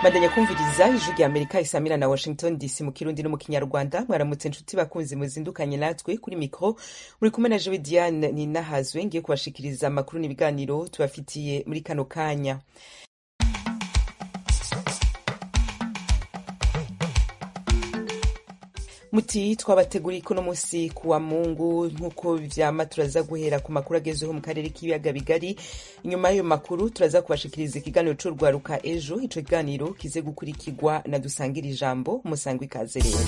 Bandanya kumviriza ijwi rya Amerika isamira na Washington DC mu Kirundi no mu Kinyarwanda. Mwaramutse nshuti bakunzi muzindukanye natwe kuri mikro muri kumwe na Jewe Diane Ninahazwe ngiye kubashikiriza amakuru n'ibiganiro tubafitiye muri kano kanya. Muti twabateguriye kuno musi kuwa Mungu nkuko vyama turaza guhera ku makuru agezeho mu karere k'ibiyaga bigari. Inyuma y'ayo makuru turaza kubashikiriza ikiganiro c'urwaruka ejo. Ico kiganiro kize gukurikirwa na dusangira ijambo musangwe ikaze rero.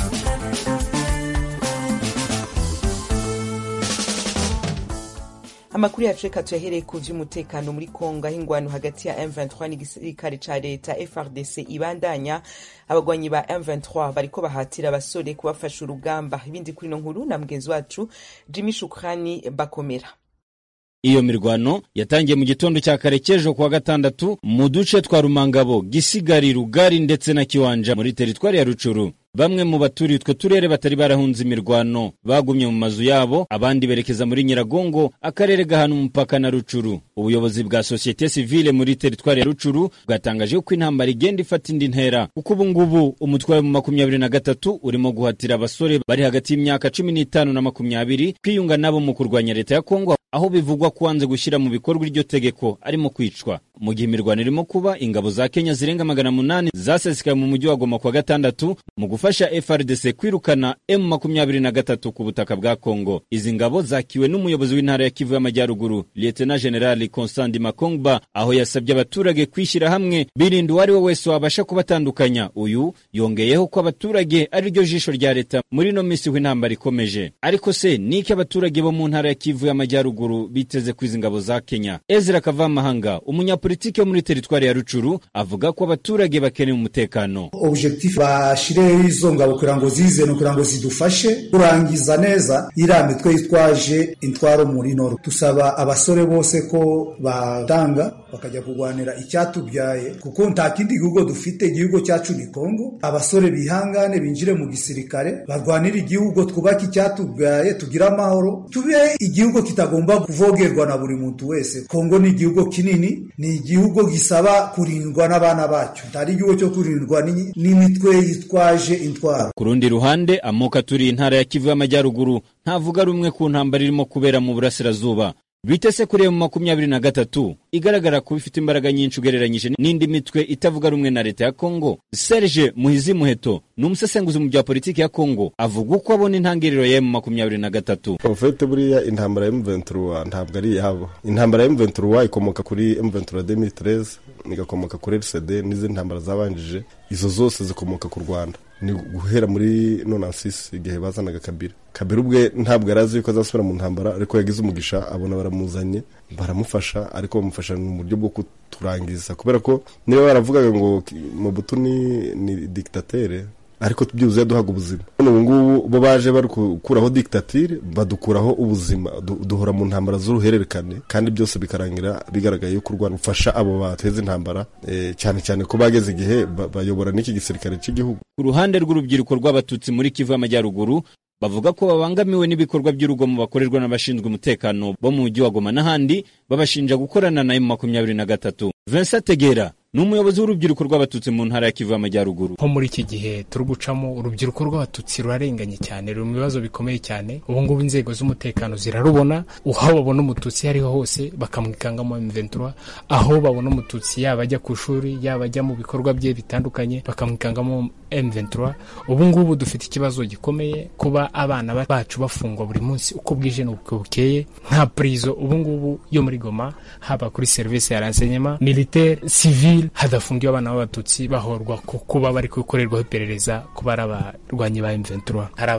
Amakuru yacu reka tuyahereye ku vy'umutekano muri Kongo, aho ingwano hagati ya M23 n'igisirikare ca leta FARDC ibandanya. Abagwanyi ba M23 bariko bahatira abasore kubafasha urugamba. Ibindi kuri no nkuru na mugenzi wacu Jimmy Shukrani Bakomera. Iyo mirwano yatangiye mu gitondo cya kare cy'ejo kuwa gatandatu mu duce twa Rumangabo, Gisigari, Rugari ndetse na Kiwanja muri teritwari ya Rucuru. Bamwe mu baturiye utwo turere batari barahunze imirwano bagumye mu mazu yabo, abandi berekeza muri Nyiragongo, akarere gahana umupaka na Rucuru. Ubuyobozi bwa societe civile muri teritwari ya Rucuru bwatangaje ko intambara igenda ifata indi ntera, kuko ubu ngubu umutwe wa 23 urimo guhatira abasore bari hagati y'imyaka 15 na 20 kwiyunga nabo mu kurwanya leta ya Kongo, aho bivugwa kwanze gushyira mu bikorwa iryo tegeko arimo kwicwa. Mu gihe imirwano irimo kuba, ingabo za Kenya zirenga 800 zasesekaye mu mujyi wa Goma kwa gatandatu mu gufasha FARDC kwirukana M23 ku butaka bwa Kongo. Izi ngabo zakiwe n'umuyobozi w'intara ya Kivu y'Amajyaruguru, Lieutenant General Constant Makongba, aho yasabye abaturage kwishyira hamwe birinda uwari we wese wabasha kubatandukanya. Uyu yongeyeho ko abaturage ari ryo jisho rya leta muri no misi w'intambara ikomeje. Ariko se niki abaturage bo mu ntara ya Kivu y'Amajyaruguru biteze kwiza ingabo za Kenya? Ezra Kavamahanga, umunyapolitike wo muri teritwari ya Rucuru, avuga ko abaturage bakeneye umutekano. Objectif bashireho izo ngabo kugira ngo zize no kugira ngo zidufashe kurangiza neza irame twe yitwaje intwaro muri Nord. Tusaba abasore bose ko batanga bakajya kugwanira icyatubyaye, kuko nta kindi gihugu dufite, igihugu cyacu ni Kongo. Abasore bihangane binjire mu gisirikare barwanira igihugu, twubaka icyatubyaye, tugira amahoro, tube igihugu kitagomba kuvogerwa na buri muntu wese. Kongo ni igihugu kinini, ni igihugu gisaba kurindwa n'abana bacu, ntari igihugu cyo kurindwa n'imitwe yitwaje intwaro. Ku rundi ruhande, amoko aturiye intara ya Kivu y'Amajyaruguru ntavuga rumwe ku ntambara irimo kubera mu burasirazuba. Bitese kuri M23 igaragara ko bifite imbaraga nyinshi ugereranyije n'indi mitwe itavuga rumwe na leta ya Kongo. Serge Muhizi Muheto n'umusesenguzi mu bya politiki ya Kongo avuga uko abona intangiriro ya M23. Profete buriya intambara ya M23 ntabwo ari yabo. Intambara ya M23 ikomoka kuri M23 2013, igakomoka kuri RCD n'izindi ntambara zabanjije. Izo zose zikomoka ku Rwanda. Ni guhera muri 96 igihe bazanaga Kabila ubwe ntabwo yarazi yuko azasubira mu ntambara, ariko yagize umugisha abona baramuzanye baramufasha, ariko bamufasha mu buryo bwo kuturangiza, kubera ko niba baravugaga ngo Mobutu ni dictateur, ariko tubyuzuye duhaga ubuzima. Ubu ngubu bo baje bari gukuraho dictature, badukuraho ubuzima, duhora mu ntambara z'uruhererekane, kandi byose bikarangira bigaragaye yuko Rwanda ufasha abo bateze intambara, cyane cyane ko bageze igihe bayobora n'iki gisirikare cy'igihugu. Ku ruhande rw'urubyiruko rw'abatutsi muri Kivu y'Amajyaruguru bavuga ko babangamiwe n'ibikorwa by'urugomo bakorerwa n'abashinzwe umutekano bo mu mujyi wa Goma n'ahandi, babashinja gukorana na M23. Vincent Tegera ni umuyobozi w'urubyiruko rw'abatutsi mu ntara ya Kivu y'Amajyaruguru. Nko muri iki gihe turi gucamo, urubyiruko rw'abatutsi rurarenganye cyane, ruri mu bibazo bikomeye cyane. Ubu ngubu inzego z'umutekano zirarubona, aho babona umututsi hariho hose bakamwikangamo M23, aho babona umututsi yaba ajya ku ishuri yaba ajya mu bikorwa bye bitandukanye bakamwikangamo M23. Ubu ngubu dufite ikibazo gikomeye kuba abana bacu bafungwa buri munsi uko bwije n'uko bukeye, nka prison ubu ngubu yo muri Goma, haba kuri service ya renseignement militaire civil hadafungiwe abana b'abatutsi bahorwa kuba bari gukorerwaho iperereza kuba ari abarwanyi ba M23. Hari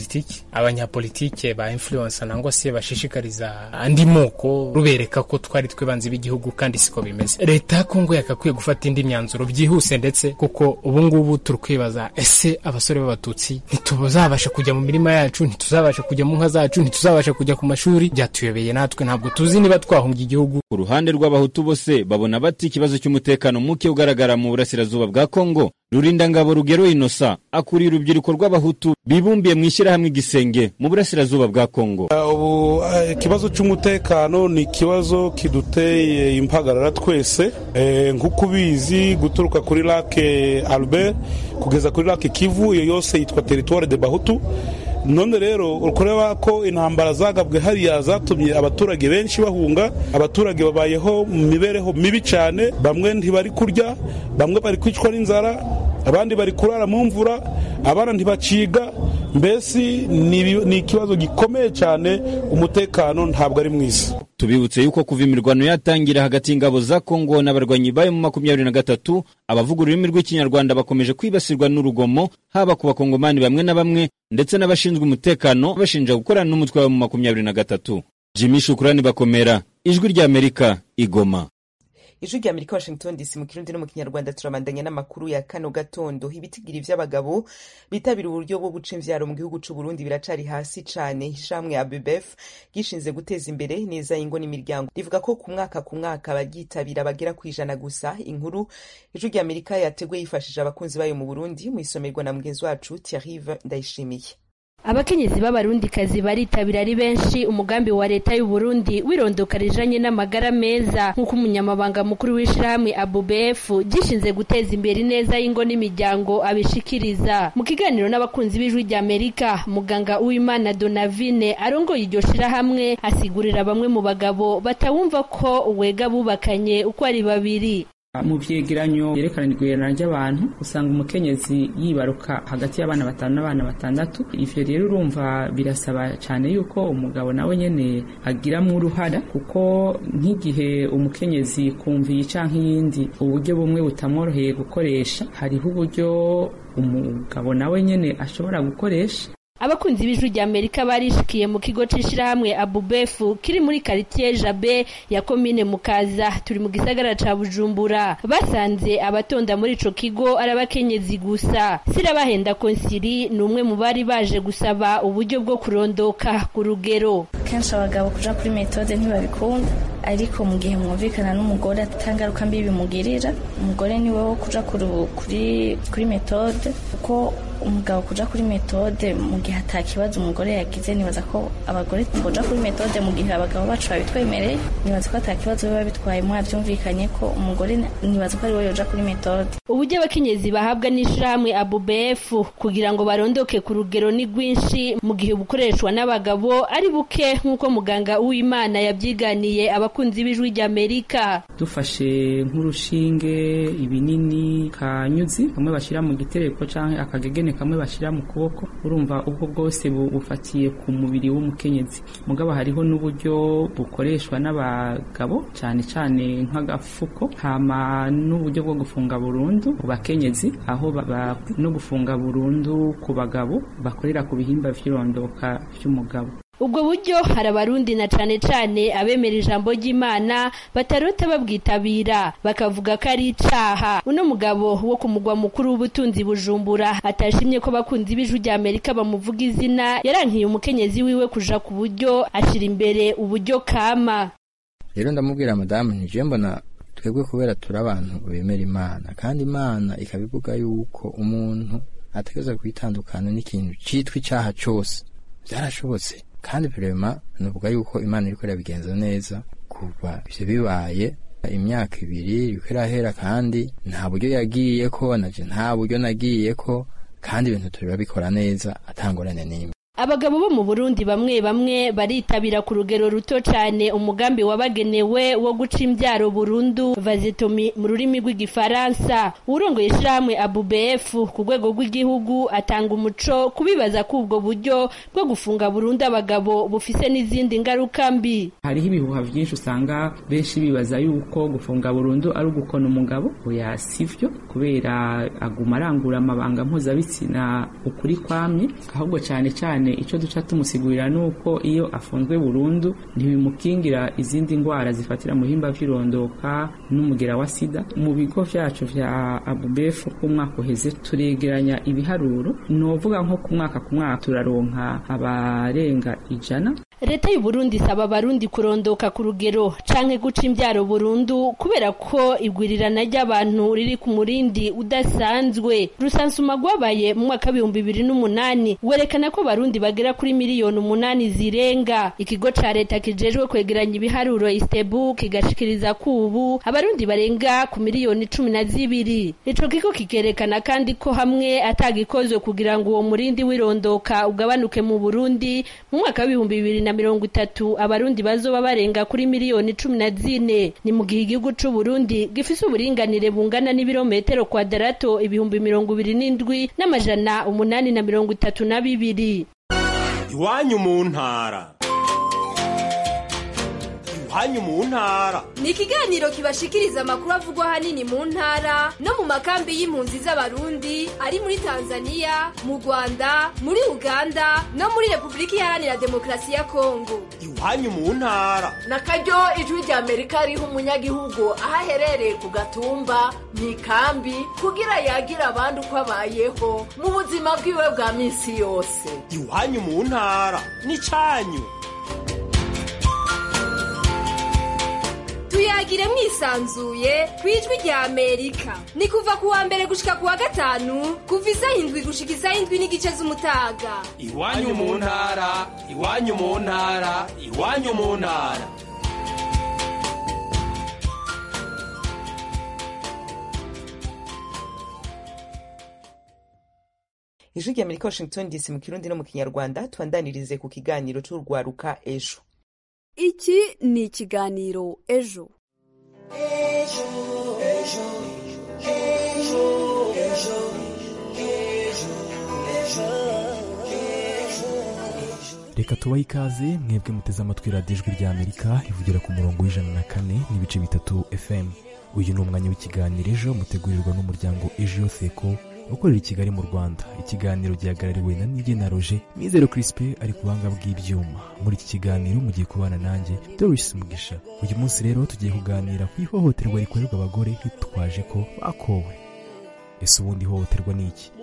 abanyapolitike ba influence nangwa se bashishikariza andi moko rubereka ko twari twibanze b'igihugu, kandi siko bimeze. Leta ya Kongo yakakwiye gufata indi myanzuro byihuse, ndetse kuko ubu ngubu turukwibaza, ese abasore b'abatutsi ntituzabasha kujya mu mirima yacu, ntituzabasha kujya mu nka zacu, ntituzabasha kujya ku mashuri? Byatuyobeye natwe, ntabwo tuzi niba twahunga igihugu. Ku ruhande rw'abahutu bose babona bati ikibazo cy'umutekano muke ugaragara mu burasirazuba bwa Kongo Rurindangabo Rugero Inosa akuriye urubyiruko rw'abahutu bibumbiye mu ishyirahamwe Igisenge mu burasirazuba bwa Kongo. Ubu ikibazo cy'umutekano ni ikibazo kiduteye impagarara twese, nk'uko ubizi guturuka kuri Lake Albert kugeza kuri Lake Kivu, iyo yose yitwa territoire de Bahutu. None rero ukureba ko intambara zagabwe hariya zatumye abaturage benshi bahunga, abaturage babayeho mu mibereho mibi cyane, bamwe ntibari kurya, bamwe bari kwicwa n'inzara, abandi bari kurara mu mvura, abana ntibaciga. Mbese ni ikibazo gikomeye cyane, umutekano ntabwo ari mwiza. Tubibutse yuko kuva imirwano yatangira hagati y'ingabo za Kongo n'abarwanyi bayo mu 23 abavuga ururimi rw'ikinyarwanda bakomeje kwibasirwa n'urugomo, haba ku bakongomani bamwe na bamwe ndetse n'abashinzwe umutekano bashinja gukorana n'umutwe wa mu 23. Jimmy Shukrani Bakomera, Ijwi rya Amerika, Igoma. Ijwi rya Amerika, Washington DC, mu Kirundi no mu Kinyarwanda. Turamandanya n'amakuru ya kano gatondo. Ibitigiri vy'abagabo bitabira uburyo bwo guca imvyaro mu gihugu c'u Burundi biracari hasi cane. Ishamwe ABBF gishinze guteza imbere neza ingo n'imiryango rivuga ko ku mwaka bagitabira bagera kwijana gusa. Inkuru Ijwi rya Amerika yateguye yifashije abakunzi bayo mu Burundi, mu isomerwa na mugenzi wacu Thierry Ndayishimiye. Abakenyezi b'abarundikazi baritabira ari benshi umugambi wa leta y'u Burundi wirondoka rijanye n'amagara meza, nk'uko umunyamabanga mukuru w'ishirahamwe ABBF gishinze guteza imbere neza y'ingo n'imiryango abishikiriza. Mu kiganiro n'abakunzi b'Ijwi rya Amerika, muganga Uwimana Donavine arongoye iryo shirahamwe asigurira bamwe mu bagabo batawumva ko uwega bubakanye uko ari babiri. Mu vyegeranyo yerekanirwa ry'abantu usanga umukenyezi yibaruka hagati y'abana 5 n'abana 6. Ivyo rero urumva birasaba cyane yuko umugabo nawe nyene agiramwo uruhara, kuko nk'igihe umukenyezi kumviye canke yindi uburyo bumwe butamworoheye gukoresha, hariho uburyo umugabo nawe nyene ashobora gukoresha. Abakunzi b'Ijwi rya Amerika barishikiye mu kigo c'ishirahamwe ABBF kiri muri quartier Jabe ya commune Mukaza, turi mu gisagara ca Bujumbura. Basanze abatonda muri ico kigo ari abakenyezi gusa. Sirabahenda Konsiri ni umwe mu bari baje gusaba uburyo bwo kurondoka ku rugero. Kenshi abagabo kuja kuri metode ntibabikunda, ariko mu gihe mwumvikana n'umugore atangaruka mbi bimugirira, umugore niwe wo kuja kuri metode, kuko umugabo kuja kuri metode mu gihe atakibazo umugore yagize. Nibaza ko abagore tuja kuri metode mu gihe abagabo bacu babitwemereye, nibaza ko atakibazo biba bitwaye, mwavyumvikanye ko umugore nibaza ko ari we yoja kuri metode. Uburyo abakenyezi bahabwa n'ishirahamwe ABBF kugira ngo barondoke ku rugero ni rwinshi, mu gihe bukoreshwa n'abagabo ari buke, nk'uko muganga Uwimana yabyiganiye abakunzi b'Ijwi rya Amerika. Dufashe nk'urushinge, ibinini, kanyuzi kamwe bashira mu gitereko canke akagegene kamwe bashira mu kuboko, urumva ubwo bwose bufatiye ku mubiri w'umukenyezi. Mugabo hariho n'uburyo bukoreshwa n'abagabo cyane cyane nk'agafuko, hama n'uburyo bwo gufunga burundu ku bakenyezi, aho no gufunga burundu ku bagabo bakorera ku bihimba vy'irondoka vy'umugabo. Ubwo buryo hari abarundi na cane cane abemera ijambo ry'Imana batarota babwitabira, bakavuga ko ari icaha. Uno mugabo wo ku mugwa mukuru w'ubutunzi Bujumbura atashimye ko abakunzi b'Ijwi rya Amerika bamuvuga izina, yarankiye umukenyezi wiwe kuja ku buryo ashira imbere uburyo kama. Rero ndamubwira madamu, nije mbona twebwe kubera turi abantu bemera Imana, kandi Imana ikabivuga yuko umuntu ategeza kwitandukana n'ikintu citwa icaha cyose. Byarashobotse, kandi vrema nuvuga yuko Imana iriko irabigenza neza. Kuva ivyo bibaye imyaka 2 iriko irahera, kandi nta buryo yagiye ko, naje nta buryo nagiye ko, kandi ibintu turi babikora neza atangorane n'imwe. Abagabo bo mu Burundi bamwe baritabira ku rugero ruto cyane umugambi wabagenewe wo guca imbyaro burundu, vasectomy mu rurimi rw'igifaransa. Urongoye ishirahamwe ABBF ku rwego rw'igihugu atanga umuco kubibaza ko ubwo buryo bwo gufunga burundu abagabo bufise n'izindi ngaruka mbi. Hariho ibihuha byinshi usanga benshi bibaza yuko gufunga burundu ari ugukona umugabo. Oya, sivyo, kubera aguma arangura amabanga mpuzabitsina ukuri kwamye, ahubwo cyane ico duca tumusigurira nuko iyo afunzwe burundu ntibimukingira izindi ngwara zifatira mu himba vy'irondoka n'umugera wa sida. Mu bigo vyacu vya ABBF ku mwaka uheze turegeranya ibiharuro, novuga nko ku mwaka turaronka abarenga 100. leta y'u Burundi isaba abarundi kurondoka ku rugero canke guca imbyaro burundu kubera ko igwirirana ry'abantu riri ku murindi udasanzwe. Rusansuma rwabaye mu mwaka 2008 werekana ko abarundi bagera kuri miliyoni 8 zirenga. Ikigo ca leta kijejwe kwegeranya ibiharuro Istebu kigashikiriza ko ubu abarundi barenga ku miliyoni 12. Ico kigo kikerekana kandi ko hamwe atagikozwe kugira ngo uwo murindi wirondoka ugabanuke mu Burundi mu mwaka 2030 abarundi bazoba barenga kuri miliyoni 14. Ni mu gihe igihugu c'u Burundi gifise uburinganire bungana n'ibirometero kwadarato 27,832. Iwanyu mu ntara. Iwanyu mu ntara ni ikiganiro kibashikiriza amakuru avugwa hanini mu ntara no mu makambi y'impunzi z'abarundi ari muri Tanzania, mu Rwanda, muri Uganda no muri Republika Iharanira Demokarasi ya Kongo. Iwanyu mu ntara nakaryo ijwi rya Amerika riha umunyagihugu ahaherereye ku gatumba mu ikambi kugira yagira abandi uko abayeho mu buzima bwiwe bwa minsi yose. Iwanyu mu ntara ni canyu. Tuyagire mwisanzuye kwijwi rya Amerika. Ni kuva kuwa mbere gushika kuwa gatanu kuva 7 gushika 7:30 z'umutaga. Iwanyu mu ntara, iwanyu mu ntara, iwanyu mu ntara. Ijwi rya Amerika Washington DC mu Kirundi no mu Kinyarwanda twandanirize ku kiganiro c'urwaruka ejo. Iki ni ikiganiro ejo. Reka tubahe ikaze mwebwe muteze amatwi radiyo ijwi rya Amerika ivugira ku murongo w'104.3 FM. Uyu ni umwanya w'ikiganiro ejo mutegurirwa n'umuryango Ejo Seko ukorera i Kigali mu Rwanda. Ikiganiro gihagarariwe na Nige na Roger Mizero Crispe ari ku banga bw'ibyuma. Muri iki kiganiro mugiye kubana nanjye Doris Mugisha. Uyu munsi rero tugiye kuganira ku ihohoterwa rikorerwa abagore hitwaje ko bakowe. Ese ubundi ihohoterwa ni iki?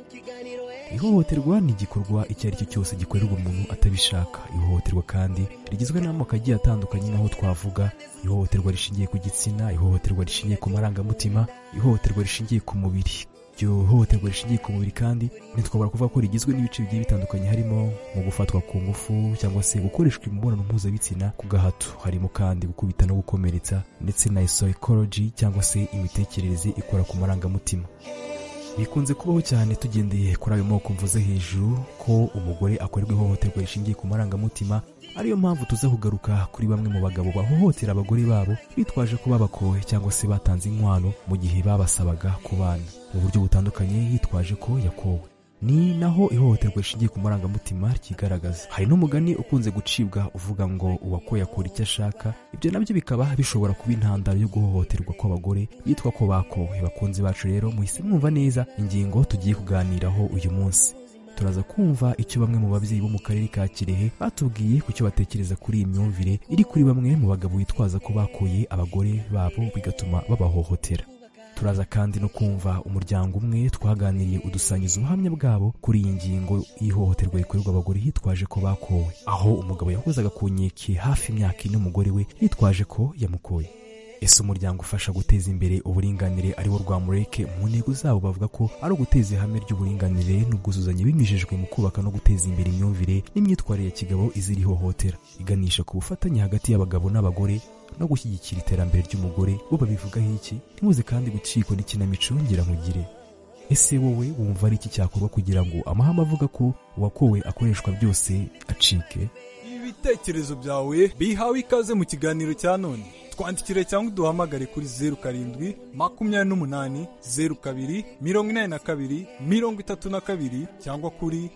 Ihohoterwa ni igikorwa icyo ari cyo cyose gikorerwa umuntu atabishaka. Ihohoterwa kandi rigizwe n'amoko agiye atandukanye nk'aho twavuga ihohoterwa rishingiye ku gitsina, ihohoterwa rishingiye ku marangamutima, ihohoterwa rishingiye ku mubiri. Iryo hohoterwa rishingiye ku mubiri kandi ntitwabura kuvuga ko rigizwe n'ibice bigiye bitandukanye, harimo mu gufatwa ku ngufu cyangwa se gukoreshwa imibonano mpuzabitsina ku gahato, harimo kandi gukubita no gukomeretsa, ndetse na psychology cyangwa se imitekerereze ikora ku marangamutima. Bikunze kubaho cyane tugendeye kuri ayo moko mvuze hejuru ko umugore akorerwa ihohoterwa rishingiye ku marangamutima. Ariyo mpamvu tuza kugaruka kuri bamwe mu bagabo bahohotera abagore babo bitwaje ko babakowe cyangwa se batanze inkwano mu gihe babasabaga kubana mu buryo butandukanye yitwaje ko yakowe. Ni naho ihohoterwa rishingiye ku marangamutima ryigaragaza. Hari n'umugani ukunze gucibwa uvuga ngo uwakoye akora icyo ashaka. Ibyo nabyo bikaba bishobora kuba intandaro yo guhohoterwa kw'abagore bitwa ko bakowe. Bakunzi bacu rero muhise mwumva neza ingingo tugiye kuganiraho uyu munsi. Turaza kumva icyo bamwe mu babyeyi bo mu karere ka Kirehe batubwiye ku cyo batekereza kuri iyi myumvire iri kuri bamwe mu bagabo bitwaza ko bakoye abagore babo bigatuma babahohotera. Turaza kandi no kumva umuryango umwe twaganiriye udusangiza ubuhamya bwabo kuri iyi ngingo y'ihohoterwa rikorerwa abagore hitwaje ko bakowe, aho umugabo yahozaga ku nkeke hafi imyaka ine umugore we yitwaje ko yamukoye. Ese umuryango ufasha guteza imbere uburinganire ari wo Rwamureke mu ntego zabo bavuga ko ari uguteza ihame ry'uburinganire n'ubwuzuzanye binyujijwe mu kubaka no guteza imbere imyumvire n'imyitwarire ya kigabo izira ihohotera, iganisha ku bufatanye hagati y'abagabo n'abagore no gushyigikira iterambere ry'umugore. Bo babivugaho iki? Ntimuze kandi gucikwa n'ikinamico ngira nkugire. Ese wowe wumva ari iki cyakorwa kugira ngo amahame avuga ko uwakowe akoreshwa byose acike? Ibitekerezo byawe bihawe ikaze mu kiganiro cya none. Twandikire cyangwa duhamagare kuri 0728024232 cyangwa kuri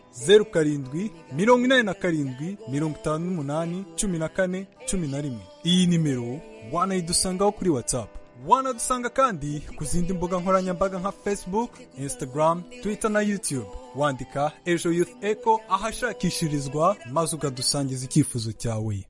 0787581411. Iyi nimero wanayidusangaho kuri WhatsApp. Wanadusanga kandi ku zindi mbuga nkoranyambaga nka Facebook, Instagram, Twitter na YouTube. Wandika Ejo Youth Echo ahashakishirizwa maze ukadusangiza icyifuzo cyawe.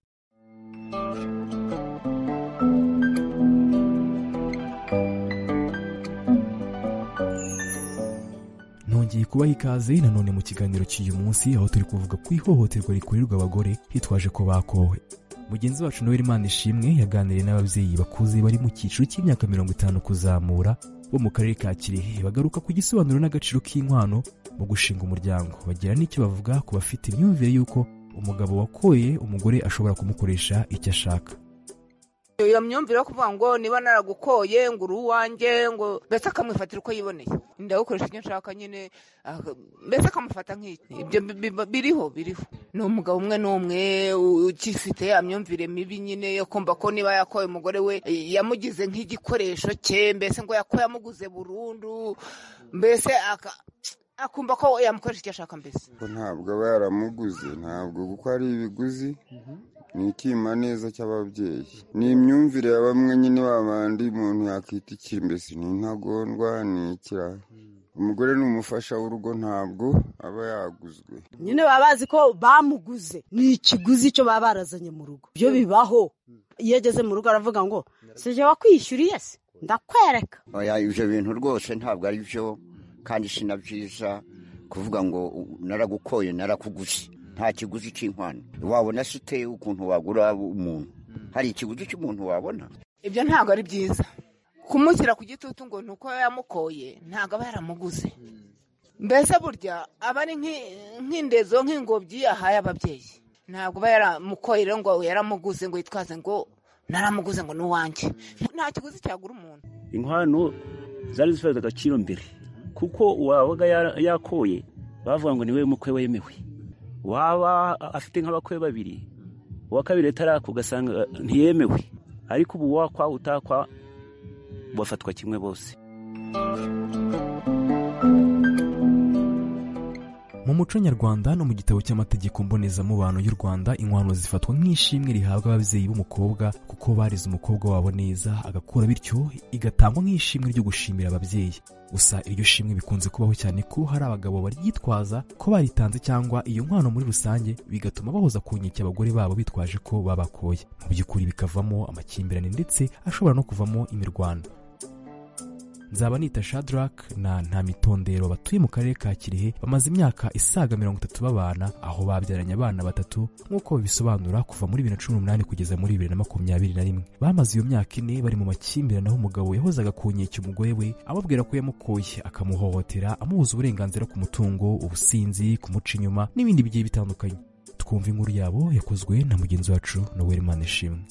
twongeye kubaha ikaze nanone mu kiganiro cy'uyu munsi aho turi kuvuga ku ihohoterwa rikorerwa abagore hitwaje ko bakowe. Mugenzi wacu Noel Manishimwe yaganiriye n'ababyeyi bakuze bari mu cyiciro cy'imyaka 50 kuzamura bo mu karere ka Kirehe bagaruka ku gisobanuro n'agaciro k'inkwano mu gushinga umuryango. Bagira n'icyo bavuga ku bafite imyumvire y'uko umugabo wakoye umugore ashobora kumukoresha icyo ashaka. Iyo myumvire yo kuvuga ngo niba naragukoye ngo uri uwanjye ngo mbese akamwifatira uko yiboneye ndagukoresha icyo nshaka nyine mbese akamufata nk'iki ibyo biriho ni umugabo umwe n'umwe ukifite ya myumvire mibi nyine yo kumva ko niba yakoye umugore we yamugize nk'igikoresho cye mbese ngo yamuguze burundu mbese akumva ko yamukoresha icyo ashaka mbese ntabwo aba yaramuguze ntabwo kuko ari ibiguzi ni ikima neza cy'ababyeyi ni imyumvire ya bamwe nyine babandi umuntu yakita ikiri mbese ni intagondwa ni ikira umugore ni umufasha w'urugo ntabwo aba yaguzwe nyine baba bazi ko bamuguze ni ikiguzi cyo baba barazanye mu rugo byo bibaho iyo ageze mu rugo aravuga ngo sije wakwishyuriye se ndakwereka ibyo bintu rwose ntabwo ari byo kandi sinabyiza kuvuga ngo naragukoye narakuguze nta kiguzi cy'inkwano wabona se uteye ukuntu wagura umuntu hari ikiguzi cy'umuntu wabona ibyo ntabwo ari byiza kumushyira ku gitutu ngo nuko yamukoye ntabwo aba yaramuguze mbese burya aba ari nk'indezo nk'ingobyi yahaye ababyeyi ntabwo aba yaramukoye rero ngo yaramuguze ngo yitwaze ngo naramuguze ngo ni uwanjye nta kiguzi cyagura umuntu inkwano zari zifite agaciro mbere kuko uwabaga yakoye bavuga ngo niwe mukwe wemewe waba afite nk'abakwe babiri uwa kabiri atarako ugasanga ntiyemewe ariko ubu wakwa utakwa bafatwa kimwe bose. Mu muco nyarwanda no mu gitabo cy'amategeko mbonezamubano y'u Rwanda inkwano zifatwa nk'ishimwe rihabwa ababyeyi b'umukobwa kuko barize umukobwa wabo neza agakura bityo igatangwa nk'ishimwe ryo gushimira ababyeyi. Gusa iryo shimwe bikunze kubaho cyane ko hari abagabo baryitwaza ko baritanze cyangwa iyo nkwano muri rusange bigatuma bahoza ku nkeke abagore babo bitwaje ko babakoye. Mu by'ukuri bikavamo amakimbirane ndetse ashobora no kuvamo imirwano. Nzabanita Shadrack na Ntamitondero batuye mu karere ka Kirehe bamaze imyaka isaga 30 babana aho babyaranye abana batatu nk'uko bisobanura kuva muri 2018 kugeza muri 2021. Bamaze iyo myaka ine bari mu makimbirane aho umugabo yahozaga ku nkeke umugore we ababwira ko yamukoye akamuhohotera amubuza uburenganzira ku mutungo, ubusinzi, kumuca inyuma n'ibindi bigiye bitandukanye. Twumva inkuru yabo yakozwe na mugenzi wacu Noel Manishimwe.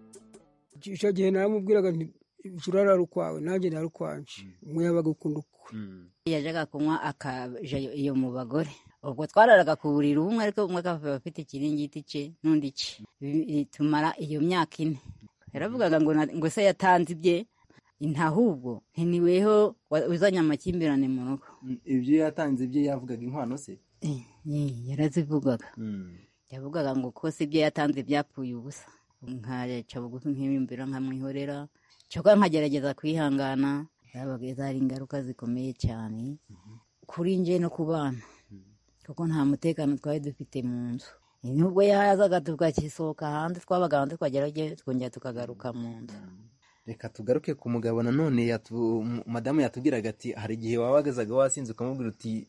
Icyo gihe naramubwiraga nti urara rukwawe nanjye narukwanje umwe yabaga ukunda uko yajaga kunywa akaja iyo mu bagore ubwo twararaga ku buriri umwe ariko umwe akaba afite ikiringiti cye n'undi cye tumara iyo myaka ine yaravugaga ngo se yatanze ibye intahubwo ntiniweho uzanya amakimbirane mu rugo ibyo yatanze ibye yavugaga inkwano se yarazivugaga yavugaga ngo ko se ibyo yatanze byapfuye ubusa nkaca bugufi nk'imyumvira nkamwihorera cyokora nkagerageza kwihangana zabaga hari ingaruka zikomeye cyane kuri nje no ku bana kuko nta mutekano twari dufite mu nzu nubwo yazaga tugakisohoka hanze twabaga hanze twongera tukagaruka mu nzu. Reka tugaruke ku mugabo nanone madamu yatubwiraga ati hari igihe wabagazaga wasinze ukamubwira uti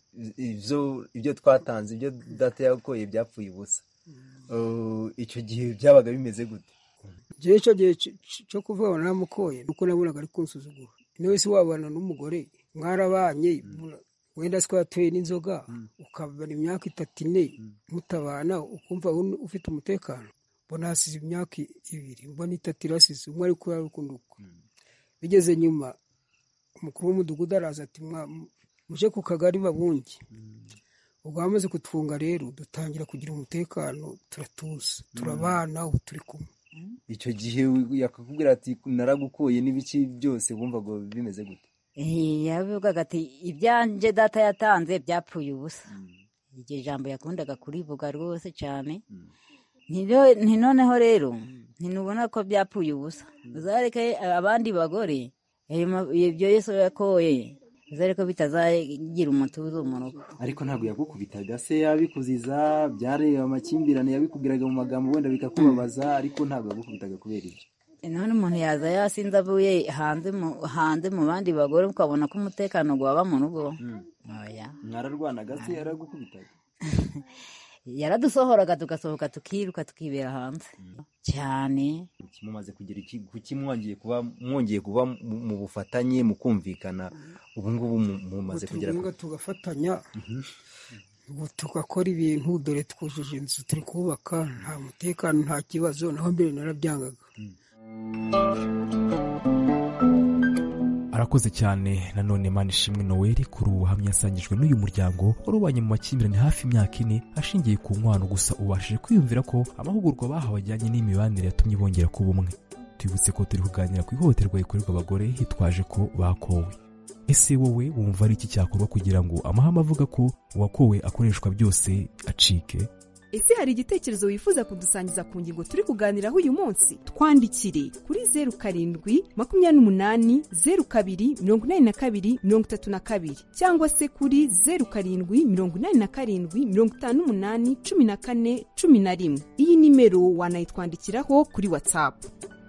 ibyo twatanze ibyo data yakoye byapfuye ubusa. Icyo gihe byabaga bimeze gute? Icyo gihe cyo kuvuga namukoye nuko nabonaga ari kunsuzugura. Niwe se wabana n'umugore mwarabanye wenda siko yatoye n'inzoga ukabana imyaka 3-4 mutabana ukumva ufite umutekano. Mbona hasize imyaka 2 mbona 3 irasize umwe ari ko yarukunduka. Bigeze nyuma umukuru w'umudugudu araza ati muje ku kagari babungi. Ubwo amaze kutwunga rero dutangira kugira umutekano turatuza turabana ubu turi kumwe. Icyo gihe yakakubwira ati naragukoye n'ibiki byose bumva ngo bimeze gute? Yavugaga ati ibyanje data yatanze byapfuye ubusa. Iryo jambo yakundaga kurivuga rwose cyane. Noneho rero ntinubona ko byapfuye ubusa. Uzareke abandi bagore ibyo Yesu yakoye uzareko bitazagira umutuzo mu rugo. Ariko ntabwo yagukubitaga se yabikuziza byare amakimbirane yabikubwiraga mu magambo wenda bikakubabaza ariko ntabwo yagukubitaga kubera ibyo. None umuntu yaza yasinze avuye hanze mu bandi bagore ukabona ko umutekano gwaba mu rugo mwararwanaga se yaragukubitaga yaradusohoraga tugasohoka tukiruka tukibera hanze cyane. mumaze kugira kuki mwongeye kuba mu bufatanye mu kumvikana ubu ngubu mumaze kugira tugafatanya ubu tugakora ibintu dore twujuje inzu turi kubaka nta mutekano nta kibazo naho mbere narabyangaga. arakoze cyane nanone Manishimwe Noel kuri ubu buhamya yasangijwe n'uyu muryango warubanye mu makimbirane hafi imyaka 4 ashingiye ku nkwano. Gusa ubashije kwiyumvira ko amahugurwa bahawe ajyanye n'imibanire yatumye bongera kuba umwe. Twibutse ko turi kuganira ku ihohoterwa rikorerwa abagore hitwaje ko bakowe. Ese wowe wumva ari iki cyakorwa kugira ngo amahame avuga ko uwakowe akoreshwa byose acike? Ese hari igitekerezo wifuza kudusangiza ku ngingo turi kuganiraho uyu munsi? Twandikire kuri 0728024232 cyangwa se kuri 0787581411. Iyi nimero wanayitwandikiraho kuri WhatsApp.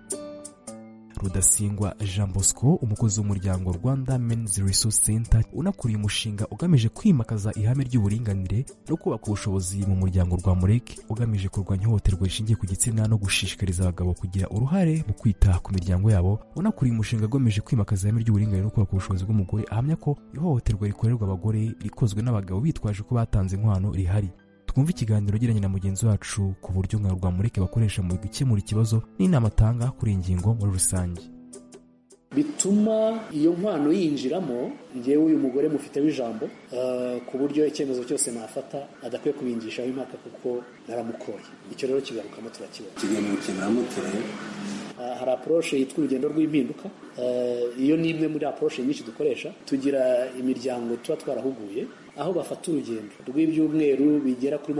Rudasingwa Jean Bosco, umukozi w'umuryango Rwanda Men's Resource Center unakuriye umushinga ugamije kwimakaza ihame ry'uburinganire no kubaka ubushobozi mu muryango rwa Mureke ugamije kurwanya ihohoterwa rishingiye ku gitsina no gushishikariza abagabo kugira uruhare mu kwita ku miryango yabo. Unakuriye umushinga ugamije kwimakaza ihame ry'uburinganire no kubaka ubushobozi bw'umugore, ahamya ko ihohoterwa rikorerwa abagore rikozwe n'abagabo bitwaje ko batanze inkwano rihari. Twumva ikiganiro giranye na mugenzi wacu ku buryo nka rwa Mureke bakoresha mu gukemura ikibazo n'inama atanga kuri ingingo muri rusange. Bituma iyo nkwano yinjiramo ngewe uyu mugore mufiteho ijambo ku buryo icyemezo cyose nafata adakwiye kubingishaho impaka kuko naramukoye. Icyo rero kigarukamo turakibona. Kiganiro kinamuteye hari approche yitwa urugendo rw'impinduka. Iyo ni imwe muri approche nyinshi dukoresha. Tugira imiryango tuba twarahuguye aho bafata urugendo rw'ibyumweru bigera kuri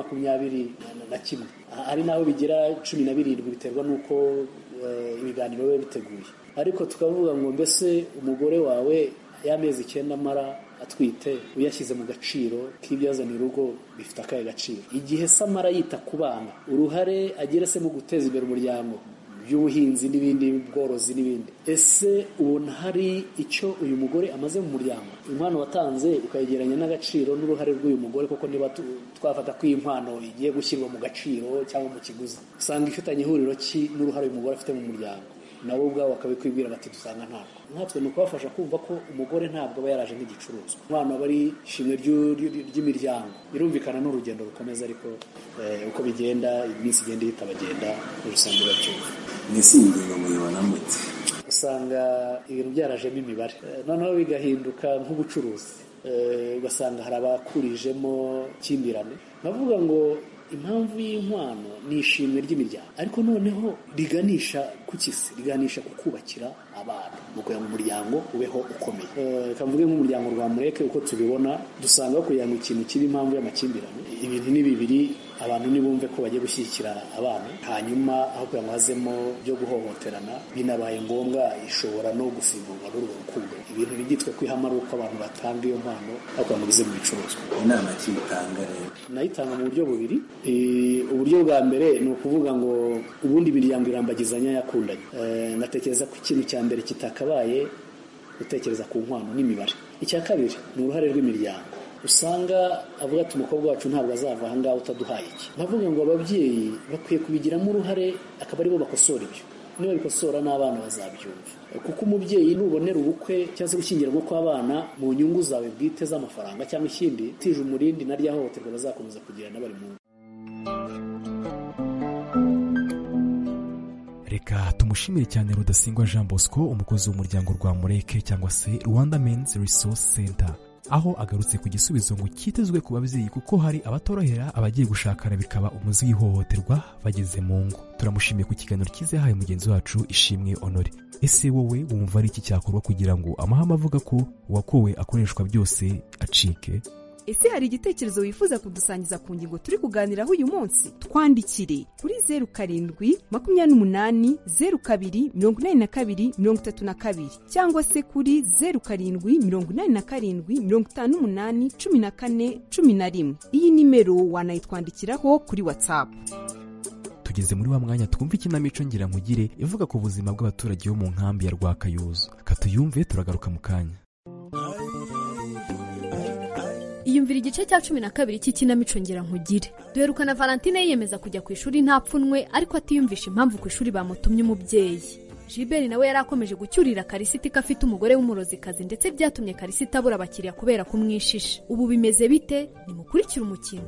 21 ari naho bigera 17 biterwa nuko ibiganiro biba biteguye. Ariko tukavuga ngo mbese umugore wawe y'amezi 9 amara atwite uyashyize mu gaciro k'ibyazana urugo bifite akaye gaciro. Igihe samara yita ku bana uruhare agera se mu guteza imbere umuryango by'ubuhinzi n'ibindi bworozi n'ibindi. Ese ubona hari icyo uyu mugore amaze mu muryango? Inkwano watanze ukayegeranya n'agaciro n'uruhare rw'uyu mugore, koko niba twafata ko inkwano igiye gushyirwa mu gaciro cyangwa mu kiguzi, usanga ifitanye ihuriro ki n'uruhare uyu mugore afite mu muryango? Nabo ubwabo bakabikwibwira bati dusanga ntabwo. Nkatwe ni ukubafasha kumva ko umugore ntabwo aba yaraje nk'igicuruzwa. Umwana aba ari ishimwe ry'imiryango. Birumvikana n'urugendo rukomeza, ariko uko bigenda iminsi igenda itabagenda urusanga bacyumva. Nisi ingingo muyibona muti usanga ibintu byarajemo imibare, noneho bigahinduka nk'ubucuruzi. Ugasanga hari abakurijemo kimbirane. Bavuga ngo impamvu y'inkwano ni ishimwe ry'imiryango, ariko noneho riganisha ku kisi, riganisha ku kubakira abana mu kugira ngo umuryango ubeho ukomeye. Kavuge nk'umuryango rwa Mureke uko tubibona, dusanga kugira ngo ikintu kibe impamvu y'amakimbirane, ibintu ni bibiri. Abantu nibumve ko bagiye gushyigikira abana, hanyuma aho kugira ngo hazemo byo guhohoterana, binabaye ngombwa ishobora no gusimburwa n'urwo rukundo. Ibintu byitwa kwihama ari uko abantu batanga iyo mpano aho kugira ngo bize mu bicuruzwa. Inama cy'itanga rero nayitanga mu buryo bubiri. Uburyo bwa mbere ni ukuvuga ngo ubundi imiryango irambagizanya yakundanye. Natekereza ko ikintu cya mbere kitakabaye gutekereza ku nkwano n'imibare. Icya kabiri ni uruhare rw'imiryango. Usanga avuga ati umukobwa wacu ntabwo azava aha ngaha utaduhaye iki. Bavuga ngo ababyeyi bakwiye kubigiramo uruhare, akaba aribo bakosora ibyo. Niba bikosora n'abana bazabyumva, kuko umubyeyi nubonera ubukwe cyangwa se gushyingirwa kw'abana mu nyungu zawe bwite z'amafaranga cyangwa ikindi, tije umurindi na rya hohoterwa bazakomeza kugira n'abari mu. Reka tumushimire cyane Rudasingwa Jean Bosco, umukozi w'umuryango rwa Mureke cyangwa se Rwanda Men's Resource Center, aho agarutse ku gisubizo ngo kitezwe ku babyeyi kuko hari abatorohera abagiye gushakana bikaba umuzi w'ihohoterwa bageze mu ngo. Turamushimiye ku kiganiro cyiza yahaye mugenzi wacu Ishimwe Honore. Ese wowe wumva ari iki cyakorwa kugira ngo amahame avuga ko uwakowe akoreshwa byose acike? Ese hari igitekerezo wifuza kudusangiza ku ngingo turi kuganiraho uyu munsi? Twandikire kuri 0728028232 cyangwa se kuri 0787581411. Iyi nimero wanayitwandikiraho kuri WhatsApp. Tugeze muri wa mwanya twumva ikinamico ngira nkugire ivuga ku buzima bw'abaturage bo mu nkambi ya Rwakayuzu. Katuyumve turagaruka mu kanya. iyumvira igice cya 12 cy'ikinamico ngera nkugire. Duherukana Valentine yiyemeza kujya ku ishuri nta pfunwe ariko atiyumvisha impamvu ku ishuri bamutumye umubyeyi. Gilbert nawe yari akomeje gucyurira Karisita ko afite umugore w'umurozikazi ndetse byatumye Karisita abura abakiriya kubera kumwishisha. Ubu bimeze bite? Nimukurikire umukino.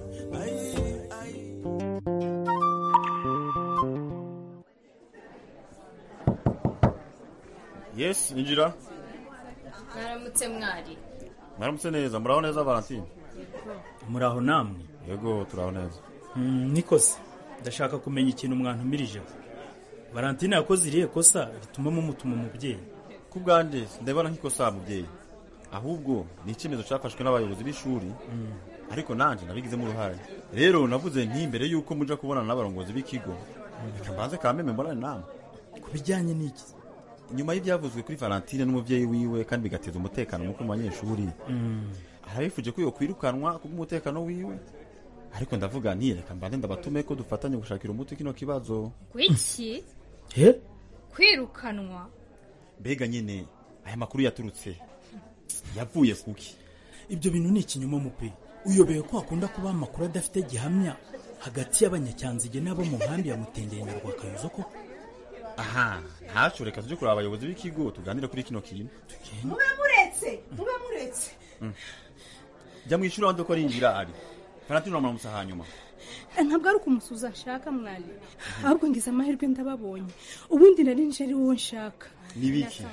Yes, injira. Mwaramutse mwari. Mwaramutse neza, muraho neza Valentine. Muraho namwe. Yego, turaho neza. Nikose, ndashaka kumenya ikintu mwantumirije. Valentine yakoze iriye kosa rituma mumutuma umubyeyi. Ku bwande ndabona nk'ikosa mubyeyi. Ahubwo ni icyemezo cyafashwe n'abayobozi b'ishuri. Ariko nanje nabigizemo uruhare. Rero navuze nti imbere yuko muja kubonana n'abarongozi b'ikigo. Mbanze kameme mbonane namwe. Kubijyanye n'iki? Nyuma y'ibyavuzwe kuri Valentine n'umubyeyi wiwe kandi bigateza umutekano muko mu banyeshuri. Arabifuje ko yokwirukanwa kubw'umutekano wiwe. Ariko ndavuga nti reka mbande ndabatume ko dufatanye gushakira umuti kino kibazo. Kwiki? Kwirukanwa? Mbega nyine aya makuru yaturutse yavuye kuki? Ibyo bintu ni ikinyoma mupe. Uyobeye ko akunda kuba amakuru adafite gihamya hagati y'abanyacyanzige n'abo mu nkambi ya Mutendeye na Rwakayozo ko. Aha, ntaco reka tuje kuraba abayobozi b'ikigo tuganire kuri kino kintu. Mube muretse. Jya mwishura wande ko rinjira ari. Valentine namuramusa hanyuma. Ntabwo ari ukumusuza nshaka mwari. Ahubwo ngize amahirwe ndababonye. Ubundi narinje ari wowe nshaka. Nibiki?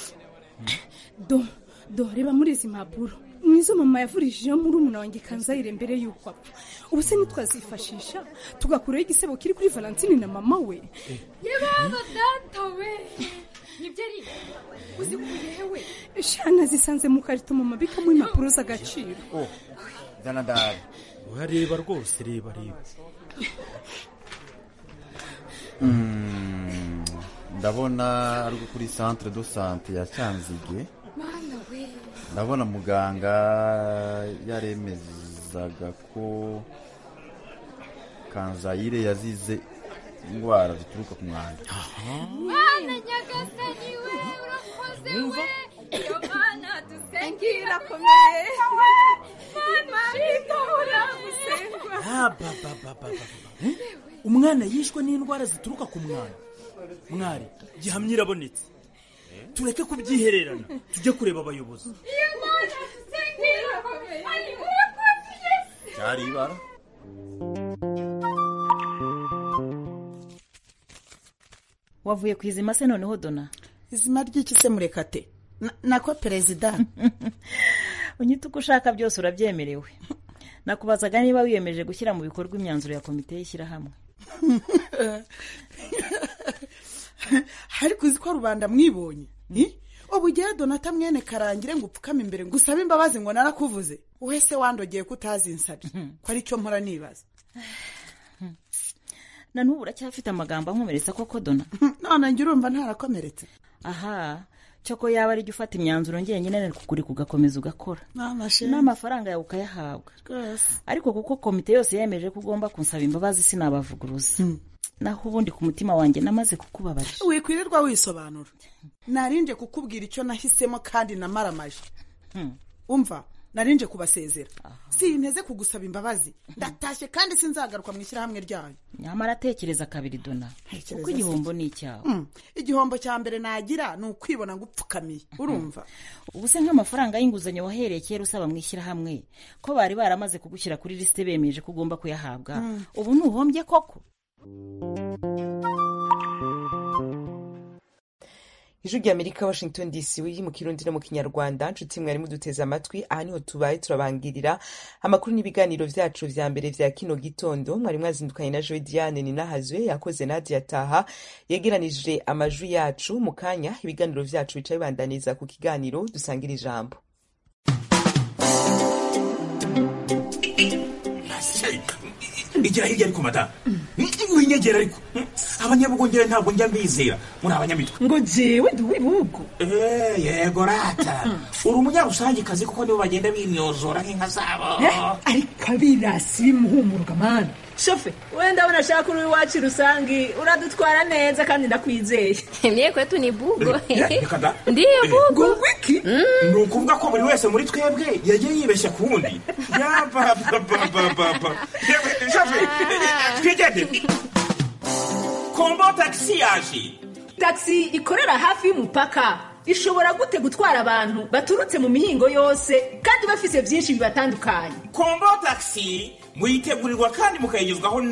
Reba muri izi mpapuro. Mwizo mama yavurishije muri umuna wanjye Kanzayire mbere yuko apfa. Ubu se nitwazifashisha tugakuraho igisebo kiri kuri Valentine na mama we. Yebana data we. Nibyo ari. Uzikuye we. Shana zisanze mu karito mama bikamo impapuro z'agaciro. Dana dara. Urareba rwose reba. Ndabona ari kuri centre de santé ya Cyanzige. Mana we. Ndabona muganga yaremezaga ko Kanzayire yazize indwara zituruka ku mwanda. Mana nyagasani we urakoze we. Yo mana dusengira komeye. Mana shikora gusengwa. Umwana yishwe n'indwara zituruka ku mwanda. Mwari, gihamya irabonetse. Tureke kubyihererana, tujye kureba abayobozi. Yo mana dusengira komeye. Ari urakoze Yesu. Cyari ibara. Wavuye ku izima se noneho Dona? Izima ry'iki se murekate? Nako perezida. Unyita uko ushaka byose urabyemerewe. Nakubazaga niba wiyemeje gushyira mu bikorwa imyanzuro ya komite y'ishyirahamwe. Ariko uzi ko rubanda mwibonye? Ubugiye Donata mwene Karangire ngo upfukame imbere ngo usabe imbabazi ngo narakuvuze. Wese wandogeye kutazinsabye. Ko ari cyo mpora nibaza. Na n'ubu uracyafite amagambo ankomeretsa koko Dona? None ngira urumva ntarakomeretse. Aha, cyoko yaba ari ufata imyanzuro ngenyine kuguri kugakomeza ugakora. N'amafaranga yawe ukayahabwa. Ariko kuko komite yose yemeje ko ugomba kunsaba imbabazi sinabavuguruza. Naho ubundi ku mutima wanjye namaze kukubabarira. Wikwirirwa wisobanura. Narinje kukubwira icyo nahisemo kandi namaramaje. Umva, narinje kubasezera. Sinteze kugusaba imbabazi. Ndatashye kandi sinzagaruka mu ishyirahamwe ryayo. Nyamara tekereza kabiri Dona. Kuko igihombo ni icyawe. Igihombo cya mbere nagira ni ukwibona ngo upfukamiye. Urumva? Ubu se nk'amafaranga y'inguzanyo wahereye kera usaba mu ishyirahamwe ko bari baramaze kugushyira kuri liste bemeje ko ugomba kuyahabwa. Ubu ntuhombye koko. Ijwi ry'Amerika Washington DC wiri mu Kirundi no mu Kinyarwanda. Nshuti mwari muduteze amatwi, aha niho tubaye turabangirira amakuru n'ibiganiro vyacu vya mbere vya kino gitondo. Mwari mwazindukanye na Joy Diane Ninahazwe, yakoze Nadia Taha yegeranije amajwi yacu. Mu kanya ibiganiro vyacu bica bibandaniza ku kiganiro dusangira ijambo. Igira hirya ariko mata. Winyegera ariko. Abanyabugongera ntabwo njya mbizera. Muri abanyamitwe. Ngo jewe duwibugo. Yego rata. Uri umunyarusangi kazi kuko nibo bagenda bimyozora nk'inka zabo. Ariko abirasi bimuhumuruka mana. shofe wenda unashaka uri iwacu rusangi uradutwara neza kandi ndakwizeye. Mie kwetu ni bugo. Ndiyo bugo. Wiki? Ni ukuvuga ko buri wese muri twebwe yagiye yibeshya ku wundi. Shofe, twigende. Kombo taxi yaje. Taxi ikorera hafi y'umupaka. Ishobora gute gutwara abantu baturutse mu mihingo yose kandi bafise byinshi bibatandukanye. Kombo taxi muyitegurirwa kandi mukayigezwaho